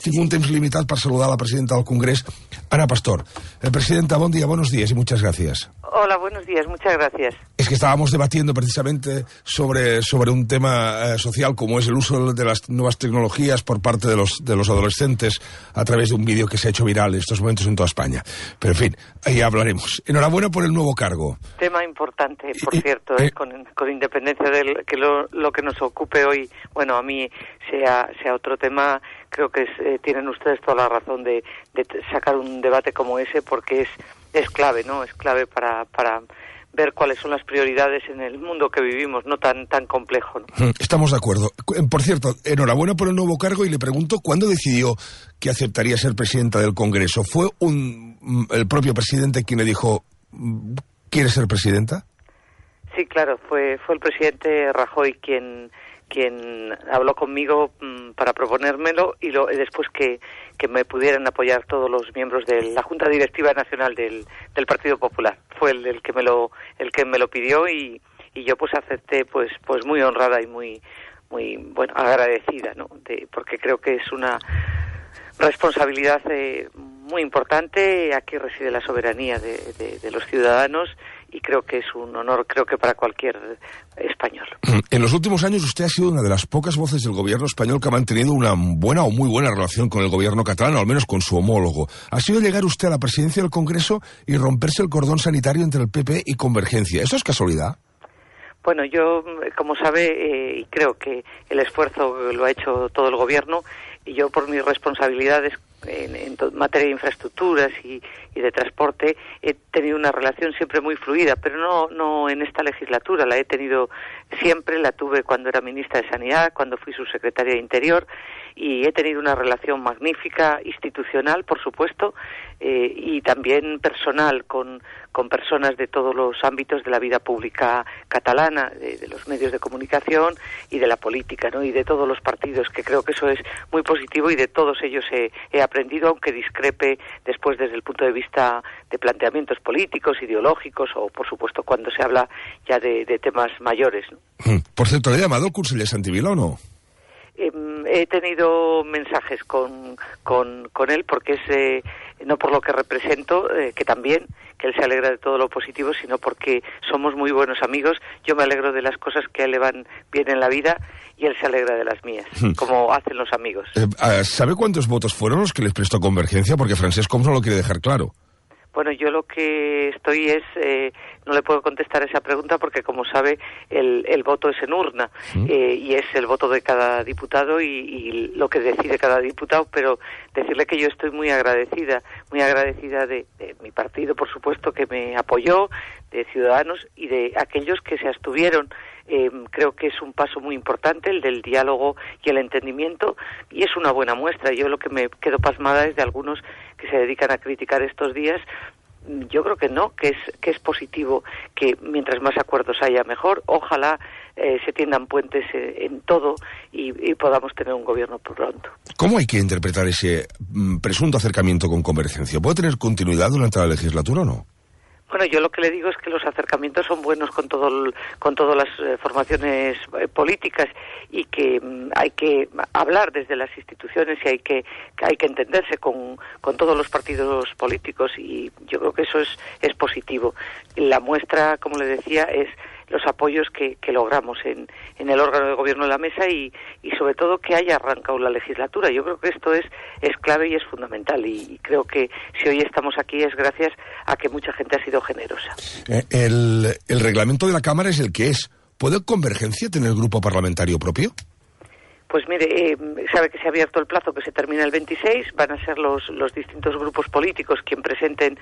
tinc un temps limitat per saludar a la presidenta del Congrés, Ana Pastor. Presidenta, bon dia, buenos días y muchas gracias. Hola, buenos días, muchas gracias. Es que estábamos debatiendo precisamente sobre un tema social como es el uso de las nuevas tecnologías por parte de los adolescentes a través de un vídeo que se ha hecho viral en estos momentos en toda España. Pero en fin, ahí hablaremos. Enhorabuena por el nuevo cargo. Tema importante, por cierto, con independencia de que lo que nos ocupe hoy, bueno, a mí sea otro tema, creo que tienen ustedes toda la razón de sacar un debate como ese, porque es clave, ¿no? Es clave para ver cuáles son las prioridades en el mundo que vivimos, no tan complejo, ¿no? Estamos de acuerdo. Por cierto, enhorabuena por el nuevo cargo y le pregunto, ¿cuándo decidió que aceptaría ser presidenta del Congreso? ¿Fue el propio presidente quien le dijo, ¿quiere ser presidenta? Sí, claro, fue el presidente Rajoy quien habló conmigo para proponérmelo y después que me pudieran apoyar todos los miembros de la Junta Directiva Nacional del Partido Popular. Fue el que me lo pidió y yo pues acepté pues muy honrada y muy bueno, agradecida, ¿no? Porque creo que es una responsabilidad muy importante. Aquí reside la soberanía de los ciudadanos y creo que es un honor, creo que para cualquier español. En los últimos años usted ha sido una de las pocas voces del gobierno español que ha mantenido una buena o muy buena relación con el gobierno catalán, o al menos con su homólogo. ¿Ha sido llegar usted a la presidencia del Congreso y romperse el cordón sanitario entre el PP y Convergencia? ¿Eso es casualidad? Bueno, yo, como sabe, y creo que el esfuerzo lo ha hecho todo el gobierno, y yo por mis responsabilidades en materia de infraestructuras y de transporte he tenido una relación siempre muy fluida, pero no en esta legislatura, la he tenido siempre, la tuve cuando era ministra de Sanidad, cuando fui subsecretaria de Interior, y he tenido una relación magnífica, institucional, por supuesto, y también personal con personas de todos los ámbitos de la vida pública catalana, de los medios de comunicación y de la política, ¿no? Y de todos los partidos, que creo que eso es muy positivo, y de todos ellos he aprendido, aunque discrepe después desde el punto de vista de planteamientos políticos, ideológicos, o por supuesto cuando se habla ya de temas mayores, ¿no? Por cierto, ¿le ha llamado el conseller Santivila o no? He tenido mensajes con él, porque es no por lo que represento, que también, que él se alegra de todo lo positivo, sino porque somos muy buenos amigos. Yo me alegro de las cosas que a él le van bien en la vida y él se alegra de las mías, como hacen los amigos. ¿Sabe cuántos votos fueron los que les prestó Convergencia? Porque Francesc Homs no lo quiere dejar claro. Bueno, yo lo que estoy no le puedo contestar esa pregunta porque, como sabe, el voto es en urna, y es el voto de cada diputado y lo que decide cada diputado, pero decirle que yo estoy muy agradecida de mi partido, por supuesto, que me apoyó, de Ciudadanos y de aquellos que se abstuvieron. Creo que es un paso muy importante el del diálogo y el entendimiento, y es una buena muestra. Yo lo que me quedo pasmada es de algunos que se dedican a criticar estos días. Yo creo que no, que es positivo, que mientras más acuerdos haya mejor. Ojalá se tiendan puentes en todo y podamos tener un gobierno pronto. ¿Cómo hay que interpretar ese presunto acercamiento con Convergencia? ¿Puede tener continuidad durante la legislatura o no? Bueno, yo lo que le digo es que los acercamientos son buenos con todas las formaciones políticas, y que hay que hablar desde las instituciones y hay que entenderse con todos los partidos políticos, y yo creo que eso es positivo. La muestra, como le decía, es los apoyos que logramos en el órgano de gobierno de la mesa y sobre todo que haya arrancado la legislatura. Yo creo que esto es clave y es fundamental, y creo que si hoy estamos aquí es gracias a que mucha gente ha sido generosa. El reglamento de la Cámara es el que es. ¿Puede Convergencia tener grupo parlamentario propio? Pues mire, sabe que se ha abierto el plazo, que se termina el 26, van a ser los distintos grupos políticos quien presenten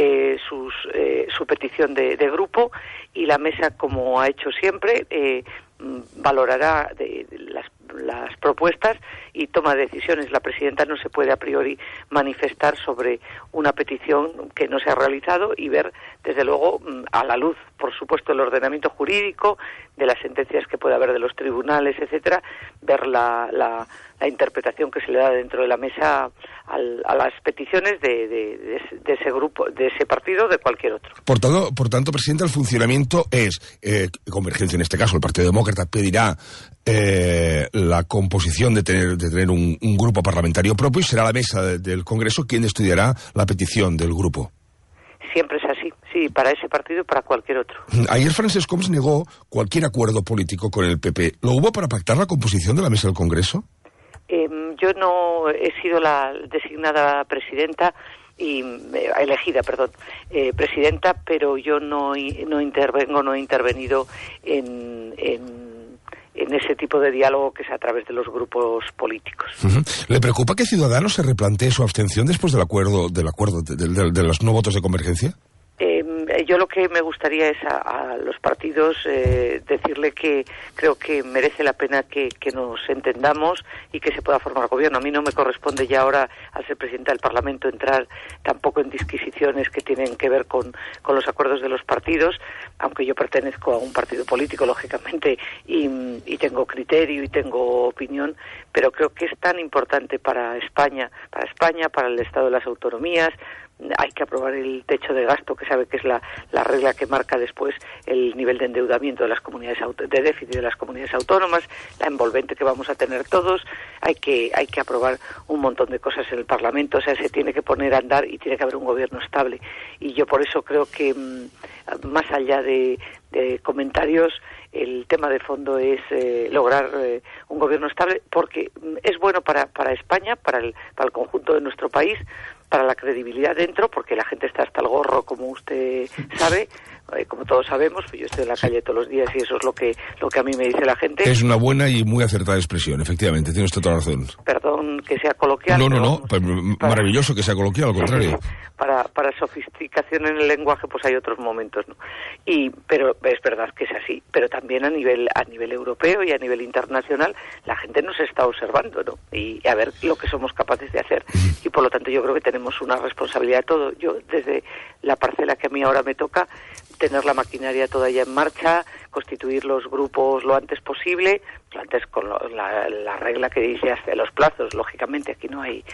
su petición de grupo, y la mesa, como ha hecho siempre, valorará las propuestas y toma decisiones. La presidenta no se puede a priori manifestar sobre una petición que no se ha realizado y ver, desde luego, a la luz, por supuesto, el ordenamiento jurídico, de las sentencias que puede haber de los tribunales, etcétera, ver la interpretación que se le da dentro de la mesa a las peticiones de ese grupo, de ese partido, de cualquier otro. Por tanto, presidenta, el funcionamiento es Convergencia, en este caso el Partido Demócrata, pedirá la composición de tener un grupo parlamentario propio, y será la mesa del Congreso quien estudiará la petición del grupo. Siempre es así, sí, para ese partido y para cualquier otro. Ayer Francesc Homs negó cualquier acuerdo político con el PP. ¿Lo hubo para pactar la composición de la mesa del Congreso? Yo no he sido la designada presidenta presidenta, pero yo no he intervenido en ese tipo de diálogo que es a través de los grupos políticos. ¿Le preocupa que Ciudadanos se replantee su abstención después del acuerdo de los no votos de convergencia? Yo lo que me gustaría es a los partidos decirle que creo que merece la pena que nos entendamos y que se pueda formar gobierno. A mí no me corresponde ya ahora, al ser presidenta del Parlamento, entrar tampoco en disquisiciones que tienen que ver con los acuerdos de los partidos, aunque yo pertenezco a un partido político, lógicamente, y tengo criterio y tengo opinión, pero creo que es tan importante para España, para el Estado de las autonomías. Hay que aprobar el techo de gasto, que sabe que es la regla que marca después el nivel de endeudamiento de las comunidades de déficit de las comunidades autónomas, la envolvente que vamos a tener todos. Hay que aprobar un montón de cosas en el Parlamento, o sea, se tiene que poner a andar y tiene que haber un gobierno estable. Y yo por eso creo que, más allá de comentarios, el tema de fondo es lograr un gobierno estable, porque es bueno para España, para el conjunto de nuestro país, para la credibilidad dentro, porque la gente está hasta el gorro, como usted sabe, como todos sabemos. Yo estoy en la calle todos los días y eso es lo que a mí me dice la gente. Es una buena y muy acertada expresión, efectivamente, tiene usted toda la razón. Perdón que sea coloquial. No, pues maravilloso que sea coloquial, al contrario. Para sofisticación en el lenguaje pues hay otros momentos, ¿no? Pero es verdad que es así, pero también a nivel europeo y a nivel internacional la gente nos está observando, ¿no? Y a ver lo que somos capaces de hacer. Y por lo tanto yo creo que tenemos una responsabilidad de todo. Yo, desde la parcela que a mí ahora me toca, tener la maquinaria toda ya en marcha, constituir los grupos lo antes posible, lo antes con la regla que dice hasta los plazos. Lógicamente aquí no hay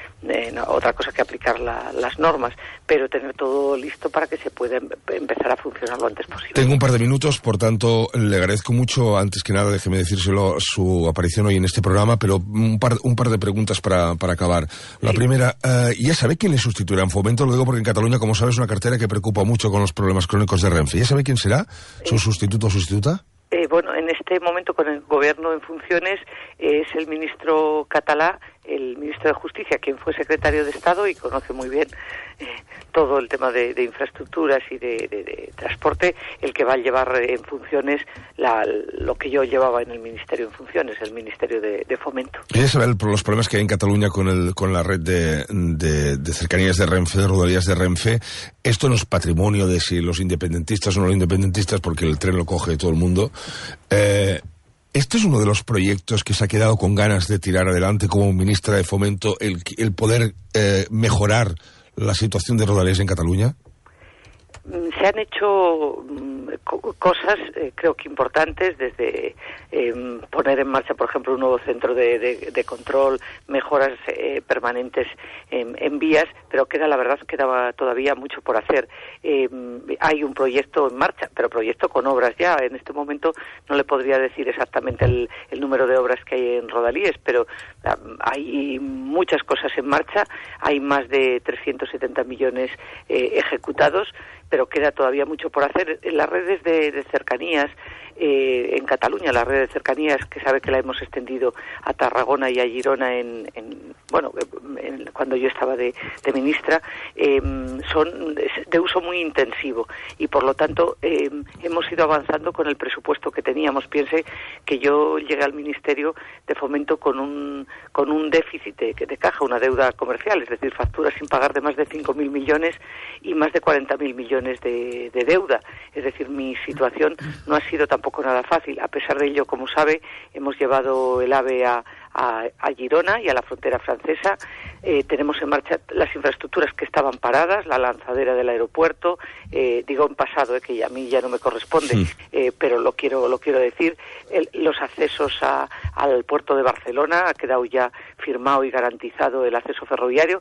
otra cosa que aplicar las normas, pero tener todo listo para que se pueda empezar a funcionar lo antes posible. Tengo un par de minutos, por tanto le agradezco mucho, antes que nada déjeme decírselo, su aparición hoy en este programa, pero un par de preguntas para acabar. La primera, ¿ya sabe quién le sustituirá en Fomento? Lo digo porque en Cataluña, como sabes, es una cartera que preocupa mucho con los problemas crónicos de Renfe. ¿Ya sabe quién será su sustituto o sustituta? Bueno, en este momento, con el gobierno en funciones, es el ministro catalá, el ministro de Justicia, quien fue secretario de Estado y conoce muy bien todo el tema de infraestructuras y de transporte, el que va a llevar en funciones lo que yo llevaba en el ministerio en funciones, el ministerio de Fomento. ¿Quieres saber los problemas que hay en Cataluña con la red de cercanías de Renfe, de rodalías de Renfe? Esto no es patrimonio de si los independentistas o no los independentistas, porque el tren lo coge todo el mundo. Este es uno de los proyectos que se ha quedado con ganas de tirar adelante como ministra de Fomento, el poder mejorar la situación de rodalías en Cataluña. Se han hecho cosas, creo que importantes, desde poner en marcha, por ejemplo, un nuevo centro de control, mejoras permanentes en vías, pero la verdad quedaba todavía mucho por hacer. Hay un proyecto en marcha, pero proyecto con obras ya. En este momento no le podría decir exactamente el número de obras que hay en rodalíes, pero hay muchas cosas en marcha. Hay más de 370 millones ejecutados, pero queda todavía mucho por hacer. En las redes de cercanías, en Cataluña, la red de cercanías, que sabe que la hemos extendido a Tarragona y a Girona cuando yo estaba de ministra, son de uso muy intensivo y por lo tanto hemos ido avanzando con el presupuesto que teníamos. Piense que yo llegué al Ministerio de Fomento con un déficit de caja, una deuda comercial, es decir, facturas sin pagar de más de 5.000 millones y más de 40.000 millones de deuda. Es decir, mi situación no ha sido tampoco nada fácil. A pesar de ello, como sabe, hemos llevado el AVE a Girona y a la frontera francesa. Tenemos en marcha las infraestructuras que estaban paradas, la lanzadera del aeropuerto, digo en pasado, que a mí ya no me corresponde, pero lo quiero decir. Los accesos al puerto de Barcelona, ha quedado ya firmado y garantizado el acceso ferroviario. Es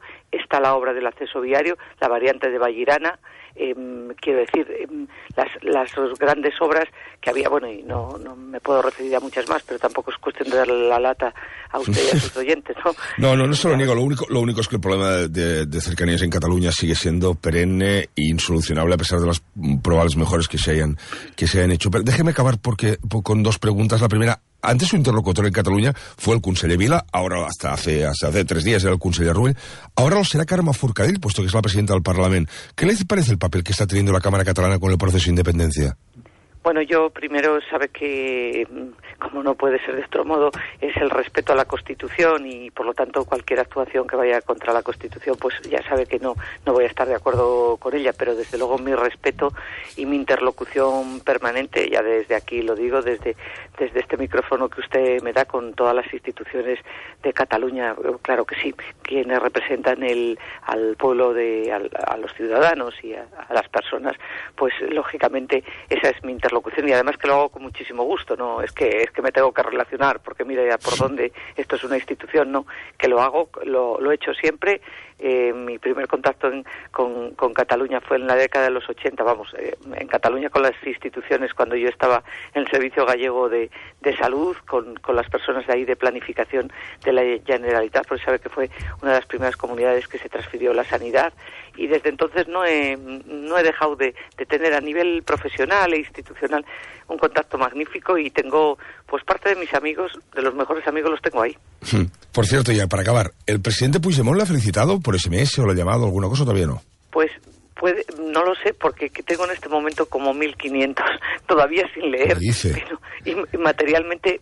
está la obra del acceso viario, la variante de Vallirana, quiero decir, las grandes obras que había, bueno, y no me puedo referir a muchas más, pero tampoco es cuestión de darle la lata a usted y a sus oyentes, ¿no? No se lo niego, lo único es que el problema de cercanías en Cataluña sigue siendo perenne e insolucionable a pesar de las probables mejoras que se hayan hecho. Pero déjeme acabar con dos preguntas. La primera, antes su interlocutor en Cataluña fue el conseller Vila, ahora hasta hace 3 días era el conseller Rull, ahora lo será Carme Forcadell, puesto que es la presidenta del Parlamento. ¿Qué le parece el papel que está teniendo la Cámara Catalana con el proceso de independencia? Bueno, yo primero sabe que, como no puede ser de otro modo, es el respeto a la Constitución y, por lo tanto, cualquier actuación que vaya contra la Constitución, pues ya sabe que no voy a estar de acuerdo con ella, pero desde luego mi respeto y mi interlocución permanente, ya desde aquí lo digo, desde este micrófono que usted me da con todas las instituciones de Cataluña, claro que sí, quienes representan al pueblo, a los ciudadanos y a las personas, pues lógicamente esa es mi interlocución. Y además que lo hago con muchísimo gusto, no es que me tengo que relacionar porque mire ya por dónde esto es una institución, no, que lo hago, lo he hecho siempre. Mi primer contacto con Cataluña fue en la década de los 80, en Cataluña con las instituciones cuando yo estaba en el Servicio Gallego de Salud, con las personas de ahí de planificación de la Generalitat, porque sabe que fue una de las primeras comunidades que se transfirió la sanidad, y desde entonces no he dejado de tener a nivel profesional e institucional un contacto magnífico, y tengo pues parte de mis amigos, de los mejores amigos los tengo ahí. Por cierto, ya para acabar, ¿el presidente Puigdemont le ha felicitado por SMS o le ha llamado alguna cosa, todavía no? Pues no lo sé, porque tengo en este momento como 1500 todavía sin leer. Pero, y materialmente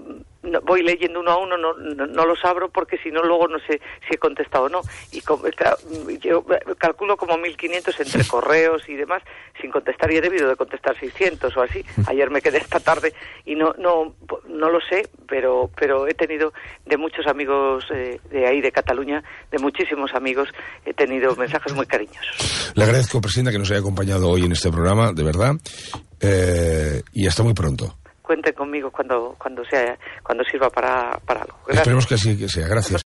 voy leyendo uno a uno, no los abro porque si no luego no sé si he contestado o no. Y yo calculo como 1500 entre correos y demás sin contestar, y he debido de contestar 600 o así. Ayer me quedé esta tarde y no lo sé, pero he tenido de muchos amigos de ahí de Cataluña, de muchísimos amigos, he tenido mensajes muy cariñosos. Le agradezco, presidenta, que nos haya acompañado hoy en este programa, de verdad, y hasta muy pronto. Cuenten conmigo cuando sirva para algo. Gracias. Esperemos que así sea. Gracias.